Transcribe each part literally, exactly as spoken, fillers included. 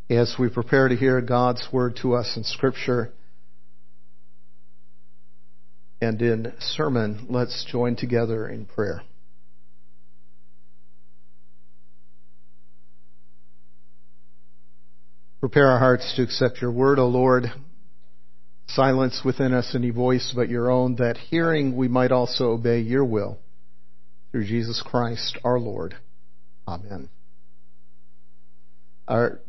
as we prepare to hear God's word to us in Scripture and in sermon, let's join together in prayer. Prepare our hearts to accept your word, O Lord. Silence within us any voice but your own, that hearing we might also obey your will. Through Jesus Christ our Lord. Amen. Our,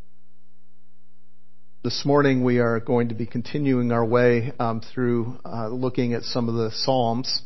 this morning we are going to be continuing our way um, through uh, looking at some of the Psalms.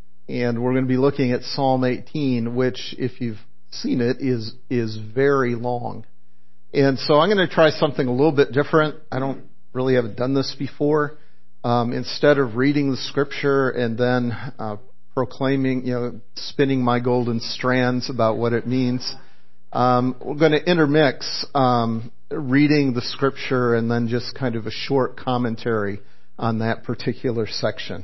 And we're going to be looking at Psalm eighteen, which, if you've seen it, is is very long. And so I'm going to try something a little bit different. I don't really haven't done this before. Um, instead of reading the Scripture and then uh, proclaiming, you know, spinning my golden strands about what it means, um, we're going to intermix um, reading the Scripture and then just kind of a short commentary on that particular section.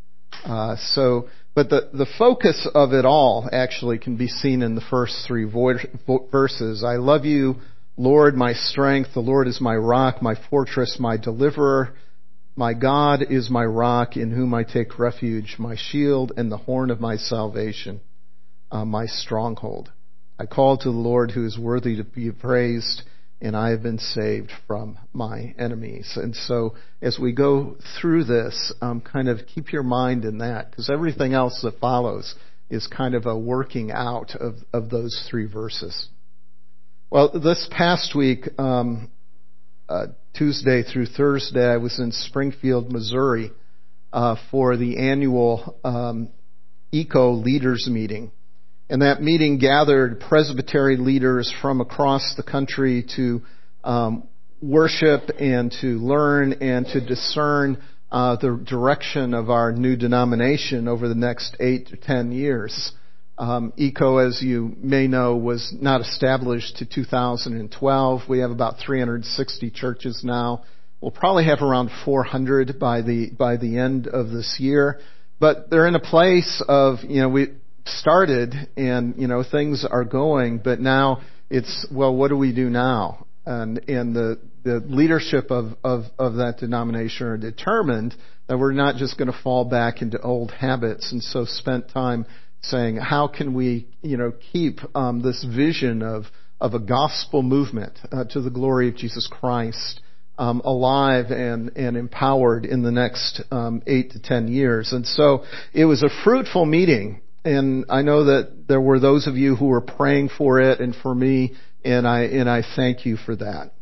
Uh, so, but the, the focus of it all actually can be seen in the first three vo- vo- verses. I love you, Lord, my strength. The Lord is my rock, my fortress, my deliverer. My God is my rock, in whom I take refuge, my shield and the horn of my salvation, uh, my stronghold. I call to the Lord, who is worthy to be praised, and I have been saved from my enemies. And so as we go through this, um, kind of keep your mind in that, because everything else that follows is kind of a working out of, of those three verses. Well, this past week, um, uh, Tuesday through Thursday, I was in Springfield, Missouri, uh, for the annual um, Eco Leaders Meeting. And that meeting gathered Presbytery leaders from across the country to um, worship and to learn and to discern uh, the direction of our new denomination over the next eight to ten years. Um, ECO, as you may know, was not established to two thousand twelve. We have about three hundred sixty churches now. We'll probably have around four hundred by the by the end of this year. But they're in a place of, you know, we started and, you know, things are going, but now it's, well, what do we do now? And and the the leadership of of, of that denomination are determined that we're not just going to fall back into old habits, and so spent time saying, how can we, you know, keep um, this vision of of a gospel movement uh, to the glory of Jesus Christ um, alive and and empowered in the next um, eight to ten years. And so it was a fruitful meeting, and I know that there were those of you who were praying for it and for me, and I and I thank you for that.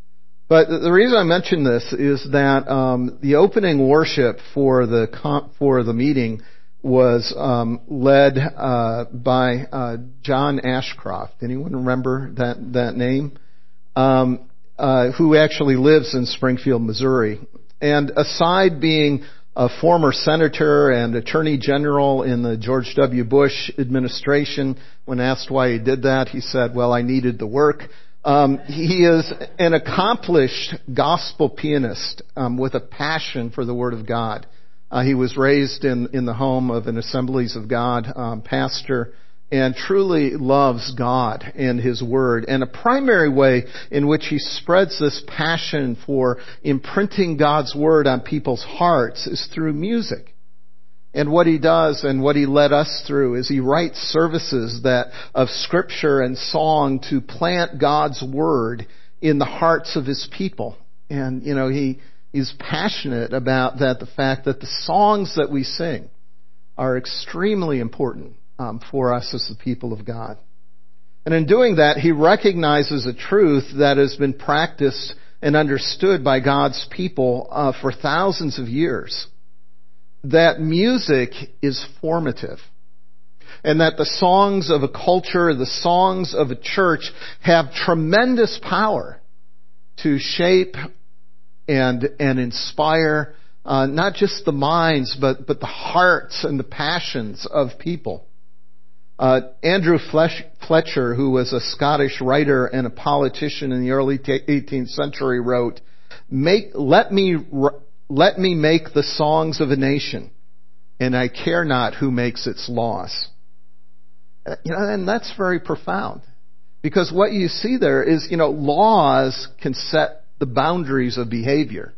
But the reason I mention this is that um, the opening worship for the for the meeting was um, led uh, by uh, John Ashcroft. Anyone remember that that name? Um, uh, who actually lives in Springfield, Missouri. And aside being a former senator and attorney general in the George W. Bush administration, when asked why he did that, he said, well, I needed the work. Um, he is an accomplished gospel pianist um, with a passion for the Word of God. Uh, he was raised in, in the home of an Assemblies of God um, pastor and truly loves God and His Word. And a primary way in which he spreads this passion for imprinting God's Word on people's hearts is through music. And what he does and what he led us through is he writes services that of Scripture and song to plant God's Word in the hearts of His people. And, you know, he... He's passionate about that, the fact that the songs that we sing are extremely important um, for us as the people of God. And in doing that, he recognizes a truth that has been practiced and understood by God's people uh, for thousands of years, that music is formative, and that the songs of a culture, the songs of a church have tremendous power to shape and and inspire uh, not just the minds, but but the hearts and the passions of people. Uh, Andrew Flesh, Fletcher, who was a Scottish writer and a politician in the early eighteenth century, wrote, "Make let me let me make the songs of a nation, and I care not who makes its laws." You know, and that's very profound. Because what you see there is, you know, laws can set the boundaries of behavior.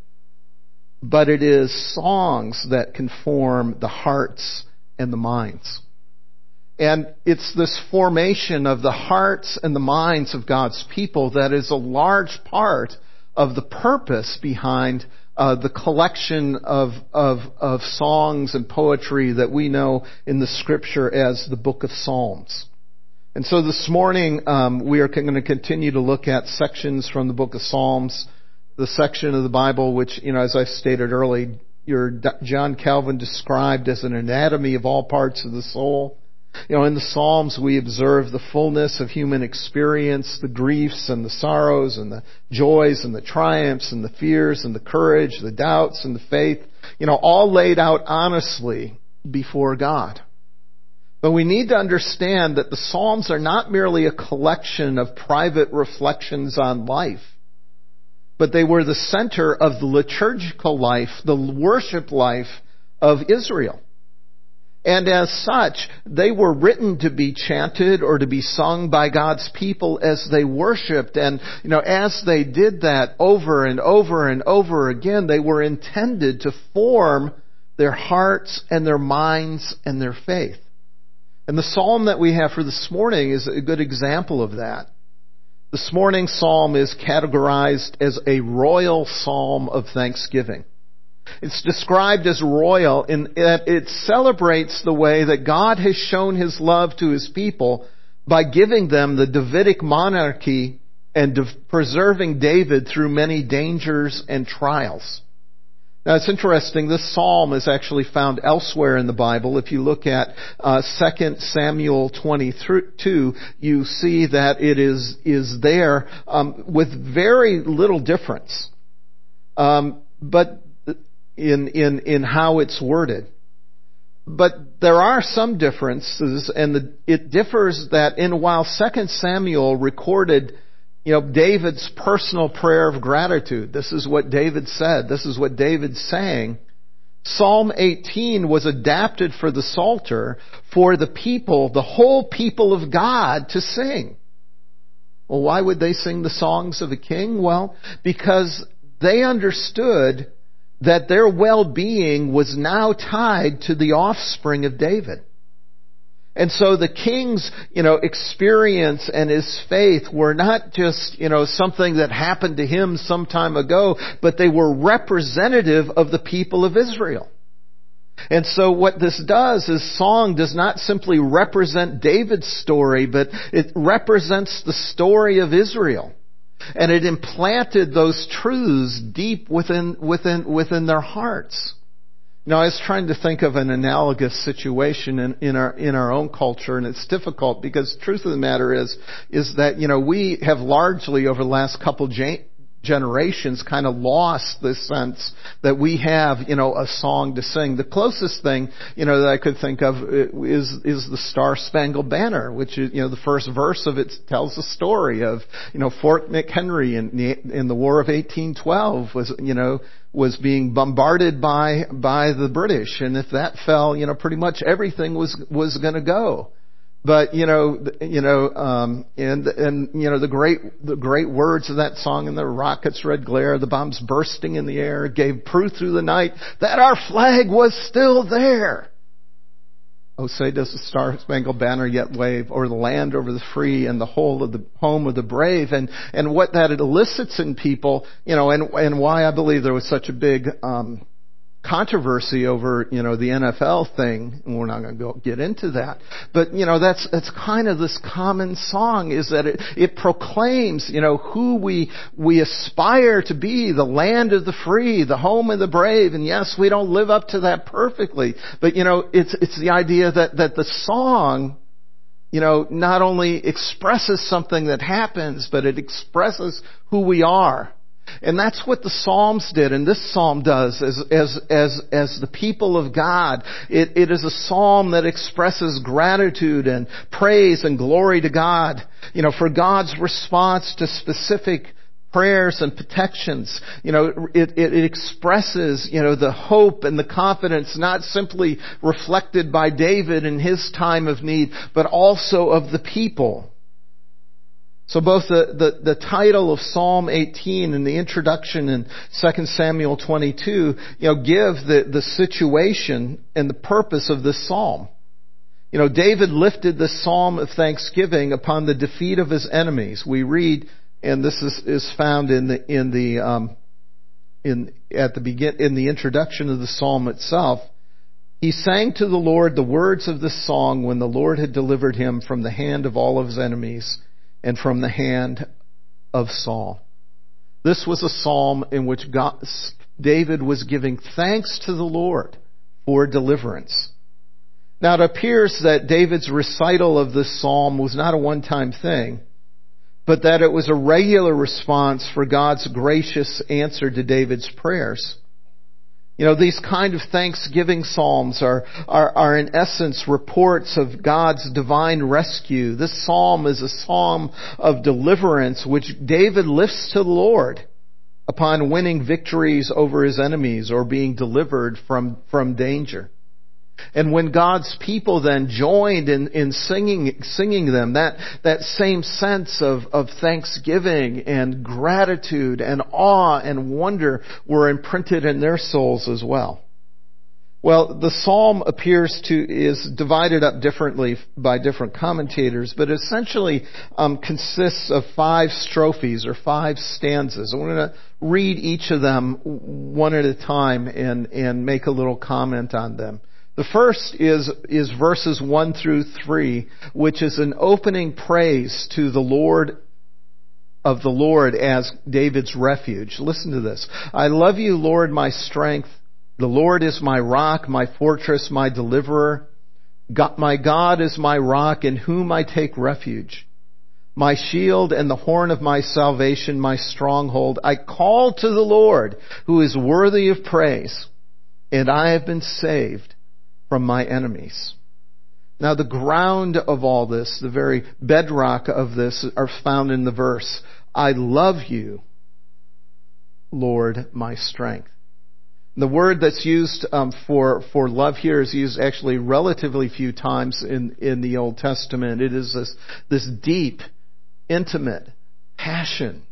But it is songs that conform the hearts and the minds. And it's this formation of the hearts and the minds of God's people that is a large part of the purpose behind uh, the collection of, of, of songs and poetry that we know in the Scripture as the Book of Psalms. And so this morning um, we are going to continue to look at sections from the Book of Psalms, the section of the Bible which, you know, as I stated earlier, John Calvin described as an anatomy of all parts of the soul. You know, in the Psalms we observe the fullness of human experience, the griefs and the sorrows and the joys and the triumphs and the fears and the courage, the doubts and the faith, you know, all laid out honestly before God. But we need to understand that the Psalms are not merely a collection of private reflections on life, but they were the center of the liturgical life, the worship life of Israel. And as such, they were written to be chanted or to be sung by God's people as they worshiped. And, you know, as they did that over and over and over again, they were intended to form their hearts and their minds and their faith. And the psalm that we have for this morning is a good example of that. This morning's psalm is categorized as a royal psalm of thanksgiving. It's described as royal in that it celebrates the way that God has shown His love to His people by giving them the Davidic monarchy and preserving David through many dangers and trials. Now it's interesting, this psalm is actually found elsewhere in the Bible. If you look at uh, Second Samuel twenty-two, you see that it is, is there um, with very little difference. Um, but In, in, in how it's worded. But there are some differences, and the, it differs that in while Second Samuel recorded, you know, David's personal prayer of gratitude. This is what David said. This is what David sang. Psalm eighteen was adapted for the Psalter for the people, the whole people of God to sing. Well, why would they sing the songs of a king? Well, because they understood that their well-being was now tied to the offspring of David. And so the king's, you know, experience and his faith were not just, you know, something that happened to him some time ago, but they were representative of the people of Israel. And so what this does is song does not simply represent David's story, but it represents the story of Israel. And it implanted those truths deep within, within, within their hearts. Now, I was trying to think of an analogous situation in, in our, in our own culture, and it's difficult because the truth of the matter is, is that, you know, we have largely over the last couple gen- generations kind of lost this sense that we have, you know, a song to sing. The closest thing, you know, that I could think of is, is the Star Spangled Banner, which is, you know, the first verse of it tells the story of, you know, Fort McHenry in the, in the War of eighteen twelve was, you know, was being bombarded by, by the British. And if that fell, you know, pretty much everything was, was going to go. But, you know, you know, um, and, and, you know, the great, the great words of that song, and the rocket's red glare, the bombs bursting in the air, gave proof through the night that our flag was still there. Oh, say does the Star Spangled Banner yet wave over the land, over the free, and the whole of the home of the brave. And, and what that elicits in people, you know, and, and why I believe there was such a big, um, controversy over, you know, the N F L thing, and we're not going to go get into that. But, you know, that's, that's kind of this common song, is that it, it proclaims, you know, who we, we aspire to be, the land of the free, the home of the brave. And yes, we don't live up to that perfectly. But, you know, it's, it's the idea that, that the song, you know, not only expresses something that happens, but it expresses who we are. And that's what the Psalms did, and this psalm does as as as as the people of God. It, it is a psalm that expresses gratitude and praise and glory to God, you know, for God's response to specific prayers and protections. You know, it, it, it expresses, you know, the hope and the confidence not simply reflected by David in his time of need, but also of the people. So both the, the, the title of Psalm eighteen and the introduction in Second Samuel twenty-two, you know, give the, the situation and the purpose of this psalm. You know, David lifted this psalm of thanksgiving upon the defeat of his enemies. We read, and this is, is found in the in the um, in at the begin in the introduction of the psalm itself. He sang to the Lord the words of this song when the Lord had delivered him from the hand of all of his enemies and from the hand of Saul. This was a psalm in which God, David was giving thanks to the Lord for deliverance. Now it appears that David's recital of this psalm was not a one-time thing, but that it was a regular response for God's gracious answer to David's prayers. You know, these kind of thanksgiving psalms are, are, are in essence reports of God's divine rescue. This psalm is a psalm of deliverance which David lifts to the Lord upon winning victories over his enemies or being delivered from, from danger. And when God's people then joined in, in singing, singing them, that, that same sense of, of thanksgiving and gratitude and awe and wonder were imprinted in their souls as well. Well, the psalm appears to, is divided up differently by different commentators, but essentially um, consists of five strophes or five stanzas. I'm going to read each of them one at a time and, and make a little comment on them. The first is, is verses one through three, which is an opening praise to the Lord of the Lord as David's refuge. Listen to this. I love you, Lord, my strength. The Lord is my rock, my fortress, my deliverer. God, my God is my rock in whom I take refuge. My shield and the horn of my salvation, my stronghold. I call to the Lord who is worthy of praise, and I have been saved from my enemies. Now the ground of all this, the very bedrock of this, are found in the verse, I love you, Lord, my strength. The word that's used um, for for love here is used actually relatively few times in, in the Old Testament. It is this, this deep, intimate passion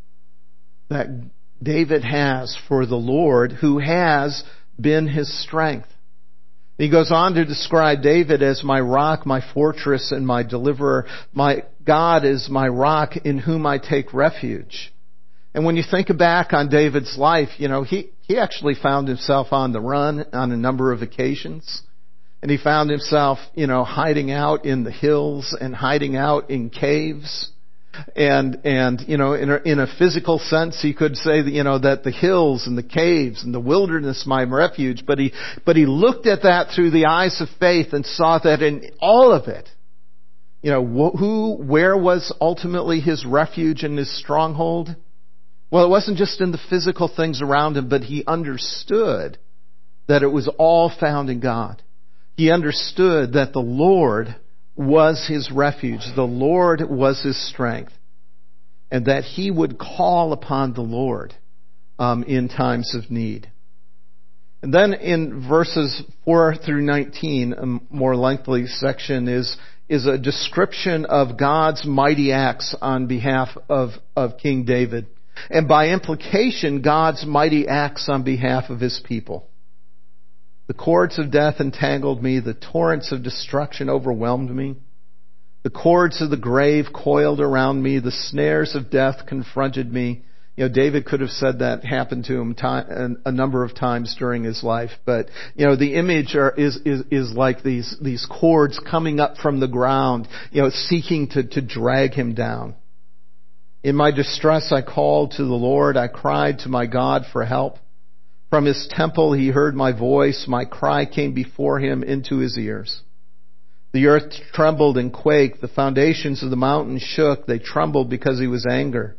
that David has for the Lord who has been his strength. He goes on to describe David as my rock, my fortress, and my deliverer. My God is my rock in whom I take refuge. And when you think back on David's life, you know, he, he actually found himself on the run on a number of occasions. And he found himself, you know, hiding out in the hills and hiding out in caves. And, and, you know, in a, in a physical sense, he could say that, you know, that the hills and the caves and the wilderness, my refuge, but he, but he looked at that through the eyes of faith and saw that in all of it, you know, who, where was ultimately his refuge and his stronghold? Well, it wasn't just in the physical things around him, but he understood that it was all found in God. He understood that the Lord was his refuge. The Lord was his strength. And that he would call upon the Lord um, in times of need. And then in verses four through nineteen, a more lengthy section, is, is a description of God's mighty acts on behalf of, of King David. And by implication, God's mighty acts on behalf of his people. The cords of death entangled me. The torrents of destruction overwhelmed me. The cords of the grave coiled around me. The snares of death confronted me. You know, David could have said that happened to him time, a number of times during his life. But, you know, the image are, is, is, is like these, these cords coming up from the ground, you know, seeking to, to drag him down. In my distress, I called to the Lord. I cried to my God for help. From his temple he heard my voice. My cry came before him into his ears. The earth trembled and quaked. The foundations of the mountains shook. They trembled because he was angry.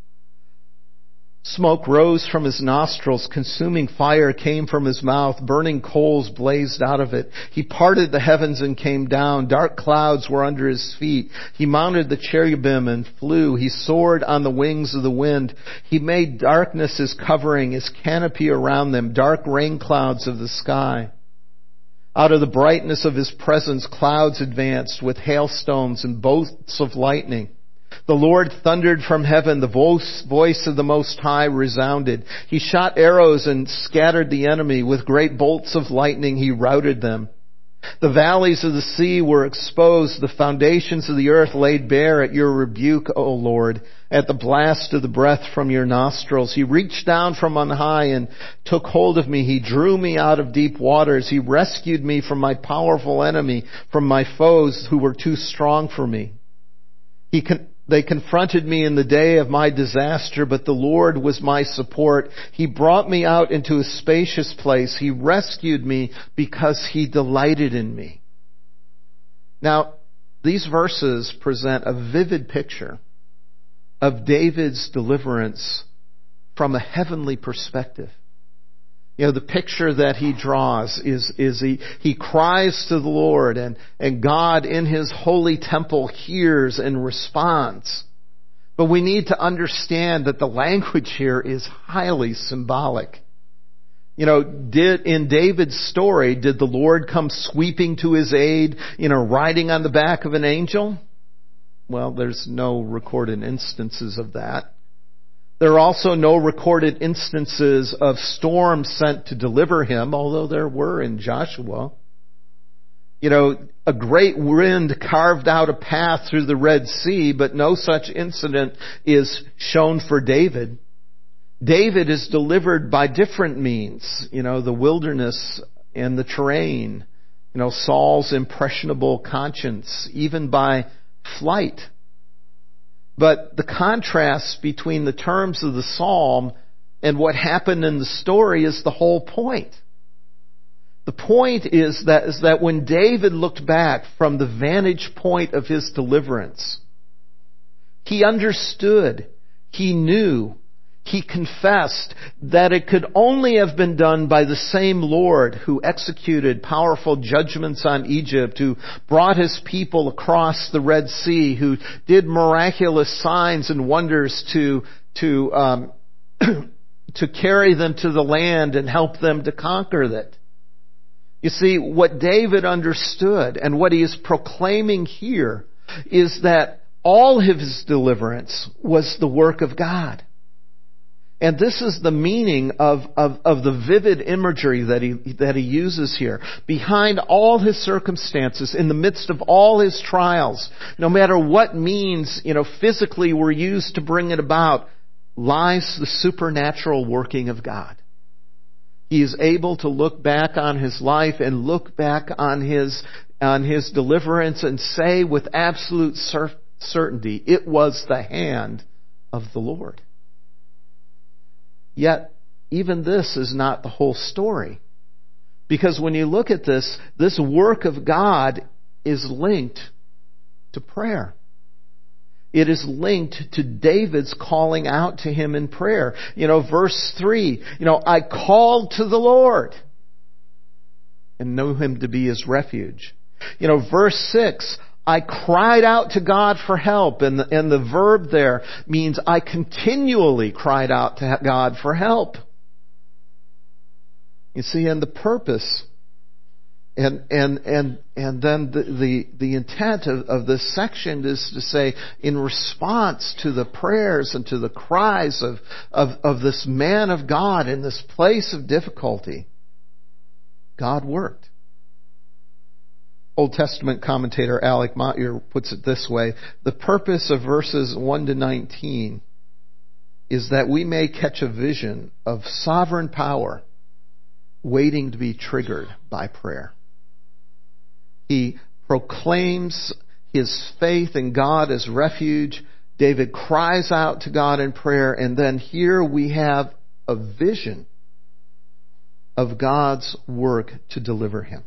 Smoke rose from his nostrils. Consuming fire came from his mouth. Burning coals blazed out of it. He parted the heavens and came down. Dark clouds were under his feet. He mounted the cherubim and flew. He soared on the wings of the wind. He made darkness his covering, his canopy around them, dark rain clouds of the sky. Out of the brightness of his presence, clouds advanced with hailstones and bolts of lightning. The Lord thundered from heaven. The voice, voice of the Most High resounded. He shot arrows and scattered the enemy. With great bolts of lightning, he routed them. The valleys of the sea were exposed. The foundations of the earth laid bare at your rebuke, O Lord, at the blast of the breath from your nostrils. He reached down from on high and took hold of me. He drew me out of deep waters. He rescued me from my powerful enemy, from my foes who were too strong for me. He con- They confronted me in the day of my disaster, but the Lord was my support. He brought me out into a spacious place. He rescued me because He delighted in me. Now, these verses present a vivid picture of David's deliverance from a heavenly perspective. You know, the picture that he draws is, is he, he cries to the Lord, and, and God in His holy temple hears and responds. But we need to understand that the language here is highly symbolic. You know, did, in David's story, did the Lord come sweeping to his aid, you know, riding on the back of an angel? Well, there's no recorded instances of that. There are also no recorded instances of storms sent to deliver him, although there were in Joshua. You know, a great wind carved out a path through the Red Sea, but no such incident is shown for David. David is delivered by different means, you know, the wilderness and the terrain, you know, Saul's impressionable conscience, even by flight. But the contrast between the terms of the psalm and what happened in the story is the whole point. The point is that, is that when David looked back from the vantage point of his deliverance, he understood, he knew, he confessed that it could only have been done by the same Lord who executed powerful judgments on Egypt, who brought His people across the Red Sea, who did miraculous signs and wonders to, to, um, to carry them to the land and help them to conquer it. You see, what David understood and what he is proclaiming here is that all of his deliverance was the work of God. And this is the meaning of, of, of the vivid imagery that he, that he uses here. Behind all his circumstances, in the midst of all his trials, no matter what means, you know, physically were used to bring it about, lies the supernatural working of God. He is able to look back on his life and look back on his, on his deliverance and say with absolute cer- certainty, it was the hand of the Lord. Yet, even this is not the whole story. Because when you look at this, this work of God is linked to prayer. It is linked to David's calling out to Him in prayer. You know, verse three, you know, I called to the Lord and knew Him to be His refuge. You know, verse six, I cried out to God for help. And the, and the verb there means I continually cried out to God for help. You see, and the purpose and and and and then the the, the intent of, of this section is to say, in response to the prayers and to the cries of, of, of this man of God in this place of difficulty, God worked. Old Testament commentator Alec Motyer puts it this way: the purpose of verses one to nineteen is that we may catch a vision of sovereign power waiting to be triggered by prayer. He proclaims his faith in God as refuge. David cries out to God in prayer, and then here we have a vision of God's work to deliver him.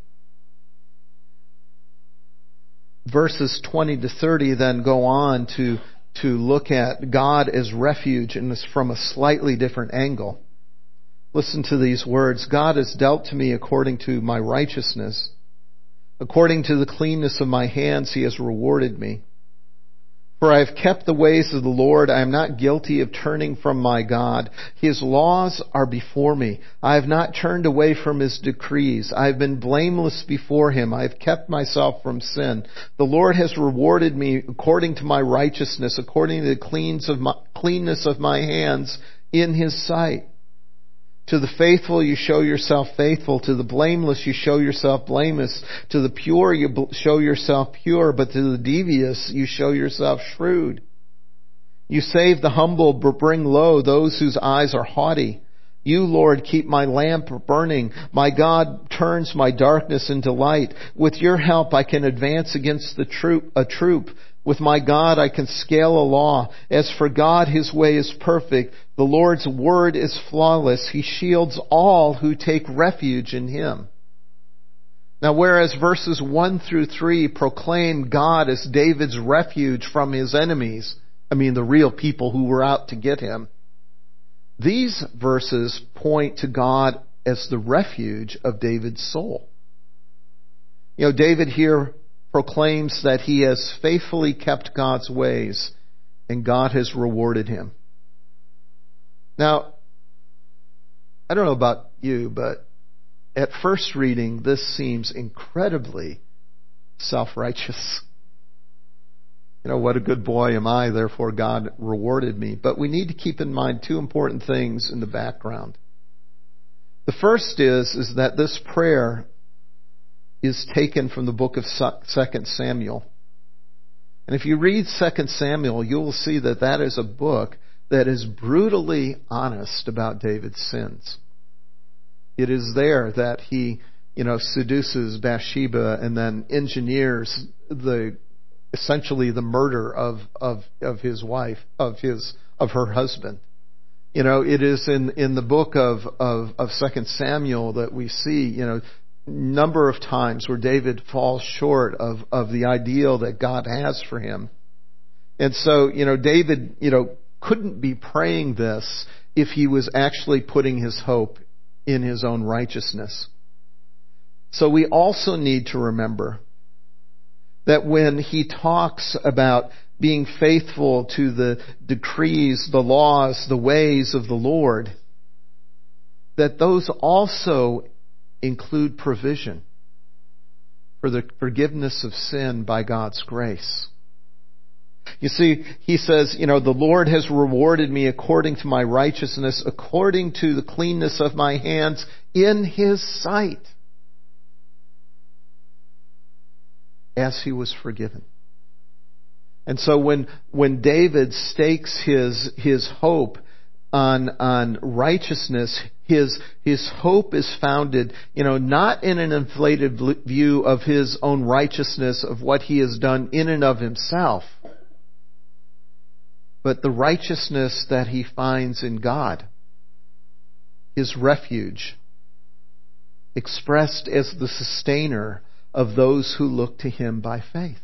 Verses twenty to thirty then go on to, to look at God as refuge, and this from a slightly different angle. Listen to these words: God has dealt to me according to my righteousness. According to the cleanness of my hands, He has rewarded me. For I have kept the ways of the Lord. I am not guilty of turning from my God. His laws are before me. I have not turned away from His decrees. I have been blameless before Him. I have kept myself from sin. The Lord has rewarded me according to my righteousness, according to the cleans of my, cleanness of my hands in His sight. To the faithful you show yourself faithful. To the blameless you show yourself blameless. To the pure you show yourself pure. But to the devious you show yourself shrewd. You save the humble but bring low those whose eyes are haughty. You, Lord, keep my lamp burning. My God turns my darkness into light. With your help I can advance against the troop, a troop. With my God I can scale a law. As for God, His way is perfect. The Lord's word is flawless. He shields all who take refuge in Him. Now, whereas verses one through three proclaim God as David's refuge from his enemies, I mean the real people who were out to get him, these verses point to God as the refuge of David's soul. You know, David here proclaims that he has faithfully kept God's ways and God has rewarded him. Now, I don't know about you, but at first reading, this seems incredibly self-righteous. You know, what a good boy am I, therefore God rewarded me. But we need to keep in mind two important things in the background. The first is, is that this prayer is taken from the book of Second Samuel. And if you read Second Samuel, you will see that that is a book that is brutally honest about David's sins. It is there that he, you know, seduces Bathsheba and then engineers the essentially the murder of, of, of his wife, of his of her husband. You know, it is in, in the book of, of, of Second Samuel that we see, you know, number of times where David falls short of, of the ideal that God has for him. And so, you know, David, you know, couldn't be praying this if he was actually putting his hope in his own righteousness. So we also need to remember that when he talks about being faithful to the decrees, the laws, the ways of the Lord, that those also include provision for the forgiveness of sin by God's grace. You see, he says, you know, the Lord has rewarded me according to my righteousness, according to the cleanness of my hands in His sight, as he was forgiven. And so when when David stakes his his hope on on righteousness, his his hope is founded, you know, not in an inflated view of his own righteousness, of what he has done in and of himself, but the righteousness that he finds in God, his refuge, expressed as the sustainer of those who look to Him by faith.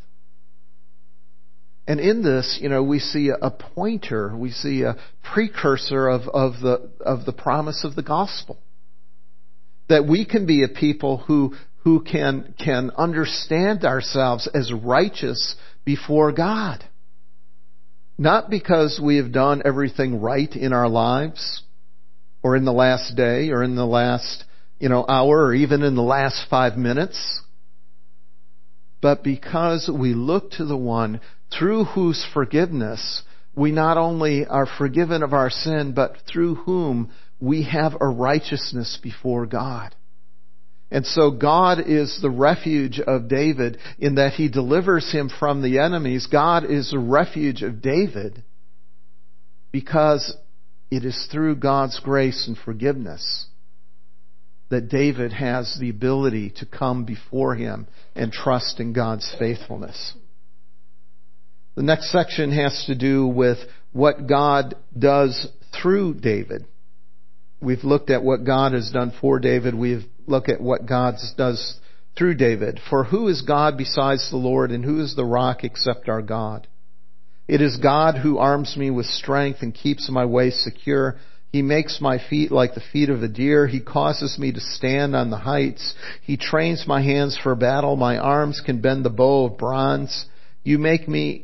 And in this, you know, we see a pointer, we see a precursor of, of the of the promise of the gospel. That we can be a people who who can can understand ourselves as righteous before God. Not because we have done everything right in our lives, or in the last day, or in the last, you know, hour, or even in the last five minutes, but because we look to the one through whose forgiveness we not only are forgiven of our sin, but through whom we have a righteousness before God. And so God is the refuge of David in that He delivers him from the enemies. God is the refuge of David because it is through God's grace and forgiveness that David has the ability to come before Him and trust in God's faithfulness. The next section has to do with what God does through David. We've looked at what God has done for David. We've looked at what God does through David. For who is God besides the Lord, and who is the rock except our God? It is God who arms me with strength and keeps my way secure. He makes my feet like the feet of a deer. He causes me to stand on the heights. He trains my hands for battle. My arms can bend the bow of bronze. You make me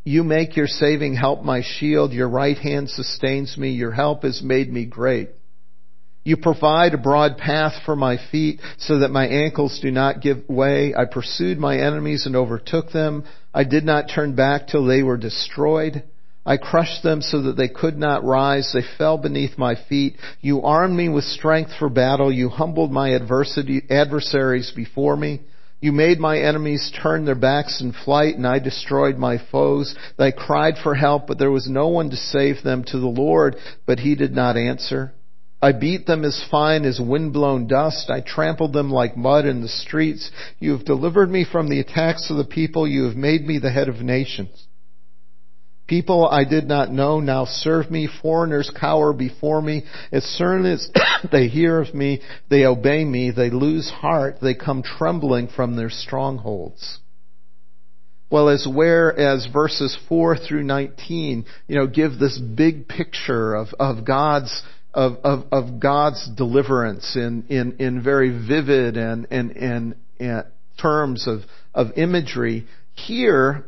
You make your saving help my shield. Your right hand sustains me. Your help has made me great. You provide a broad path for my feet so that my ankles do not give way. I pursued my enemies and overtook them. I did not turn back till they were destroyed. I crushed them so that they could not rise. They fell beneath my feet. You armed me with strength for battle. You humbled my adversity, adversaries before me. You made my enemies turn their backs in flight, and I destroyed my foes. They cried for help, but there was no one to save them. To the Lord, but he did not answer. I beat them as fine as wind-blown dust. I trampled them like mud in the streets. You have delivered me from the attacks of the people. You have made me the head of nations. People I did not know now serve me. Foreigners cower before me. As soon as they hear of me, they obey me. They lose heart. They come trembling from their strongholds. Well, as whereas verses four through nineteen, you know, give this big picture of, of God's Of, of, of God's deliverance in, in, in very vivid and, and, and, and terms of, of imagery. Here,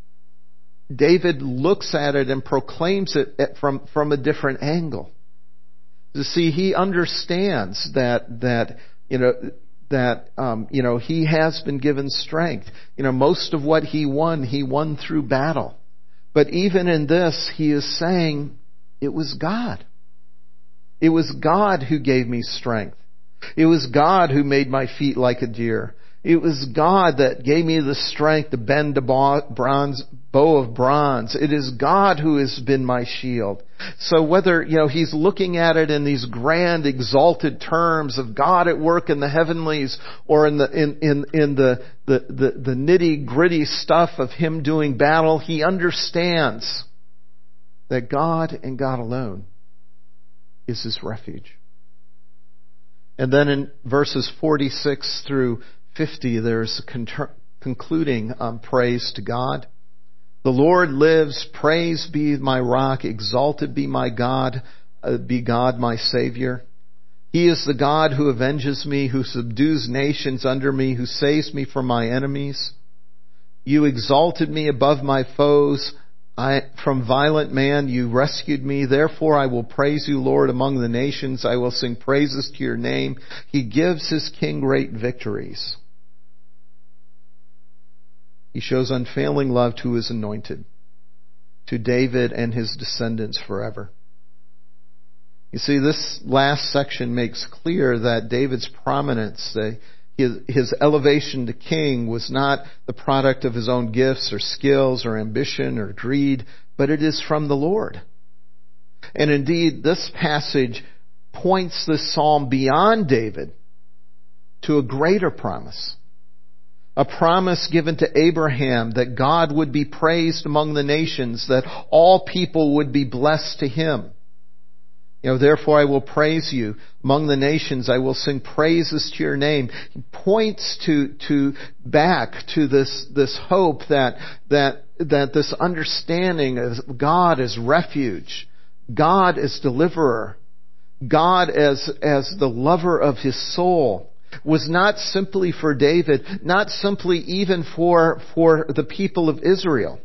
David looks at it and proclaims it from, from a different angle. You see, he understands that, that, you know, that, um, you know, he has been given strength. You know, most of what he won, he won through battle. But even in this, he is saying, it was God. It was God who gave me strength. It was God who made my feet like a deer. It was God that gave me the strength to bend a bronze, bow of bronze. It is God who has been my shield. So whether, you know, he's looking at it in these grand exalted terms of God at work in the heavenlies or in the, in, in, in the, the, the, the nitty gritty stuff of him doing battle, he understands that God and God alone is his refuge. And then in verses forty-six through fifty, there's a con- concluding um, praise to God. The Lord lives, praise be my rock, exalted be my God, uh, be God my Savior. He is the God who avenges me, who subdues nations under me, who saves me from my enemies. You exalted me above my foes. I, from violent man you rescued me. Therefore I will praise you, Lord, among the nations. I will sing praises to your name. He gives his king great victories. He shows unfailing love to his anointed, to David and his descendants forever. You see, this last section makes clear that David's prominence, the His, his elevation to king was not the product of his own gifts or skills or ambition or greed, but it is from the Lord. And indeed, this passage points this psalm beyond David to a greater promise. A promise given to Abraham that God would be praised among the nations, that all people would be blessed to him. You know, therefore I will praise you among the nations. I will sing praises to your name. He points to, to back to this, this hope that, that, that this understanding of God as refuge, God as deliverer, God as, as the lover of his soul was not simply for David, not simply even for, for the people of Israel,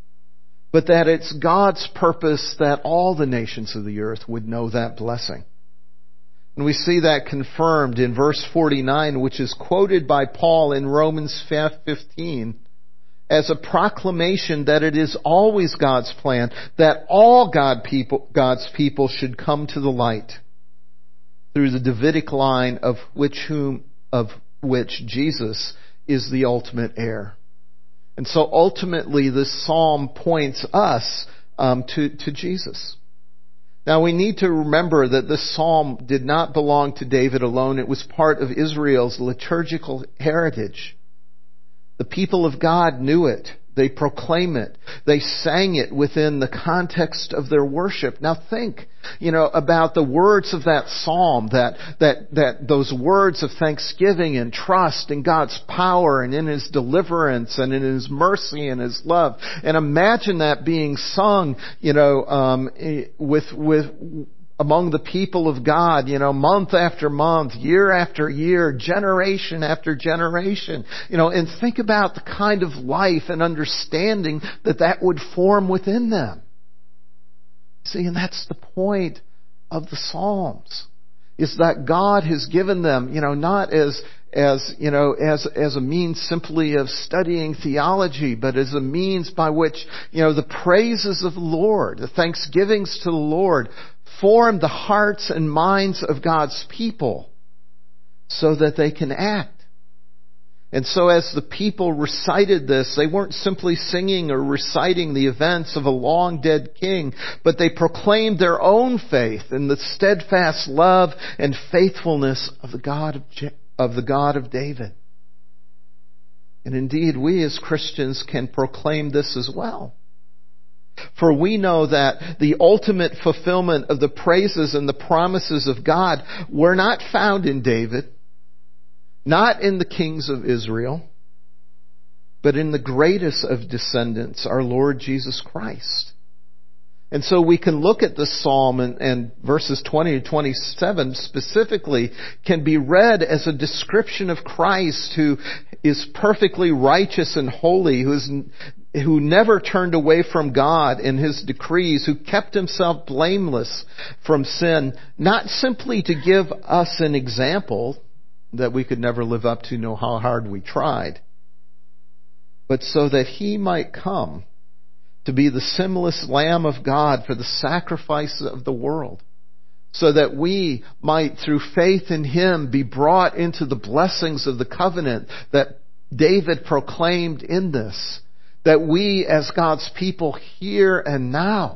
but that it's God's purpose that all the nations of the earth would know that blessing. And we see that confirmed in verse forty-nine, which is quoted by Paul in Romans fifteen, as a proclamation that it is always God's plan that all God people, God's people should come to the light through the Davidic line of which whom of which Jesus is the ultimate heir. And so ultimately this psalm points us um, to, to Jesus. Now we need to remember that this psalm did not belong to David alone. It was part of Israel's liturgical heritage. The people of God knew it. They proclaim it. They sang it within the context of their worship. Now think, you know, about the words of that psalm, that, that, that those words of thanksgiving and trust in God's power and in his deliverance and in his mercy and his love. And imagine that being sung, you know, um, with, with among the people of God, you know, month after month, year after year, generation after generation. You know, and think about the kind of life and understanding that that would form within them. See, and that's the point of the Psalms, is that God has given them, you know, not as as you know, as as a means simply of studying theology, but as a means by which, you know, the praises of the Lord, the thanksgivings to the Lord, form the hearts and minds of God's people so that they can act. And so as the people recited this, they weren't simply singing or reciting the events of a long dead king, but they proclaimed their own faith in the steadfast love and faithfulness of the God of, Je- of the God of David. And indeed, we as Christians can proclaim this as well. For we know that the ultimate fulfillment of the praises and the promises of God were not found in David, not in the kings of Israel, but in the greatest of descendants, our Lord Jesus Christ. And so we can look at this psalm, and, and verses twenty to twenty-seven specifically can be read as a description of Christ, who is perfectly righteous and holy, who is who never turned away from God in His decrees, who kept Himself blameless from sin, not simply to give us an example that we could never live up to, know how hard we tried, but so that He might come to be the sinless Lamb of God for the sacrifice of the world, so that we might, through faith in Him, be brought into the blessings of the covenant that David proclaimed in this, that we as God's people here and now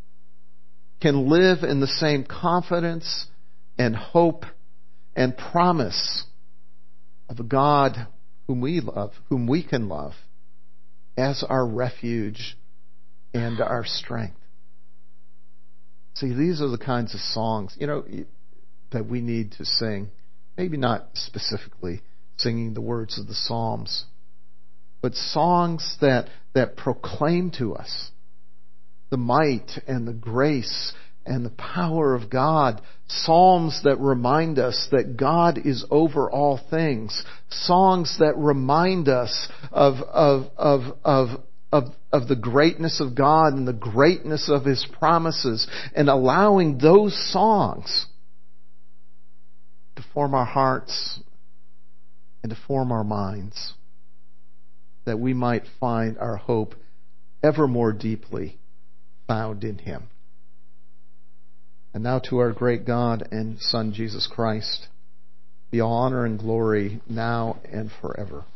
can live in the same confidence and hope and promise of a God whom we love, whom we can love as our refuge and our strength. See, these are the kinds of songs, you know, that we need to sing. Maybe not specifically singing the words of the Psalms, but songs that, that proclaim to us the might and the grace and the power of God. Psalms that remind us that God is over all things. Songs that remind us of, of, of, of, of, of the greatness of God and the greatness of His promises, and allowing those songs to form our hearts and to form our minds, that we might find our hope ever more deeply found in Him. And now to our great God and Son, Jesus Christ, be honor and glory now and forever.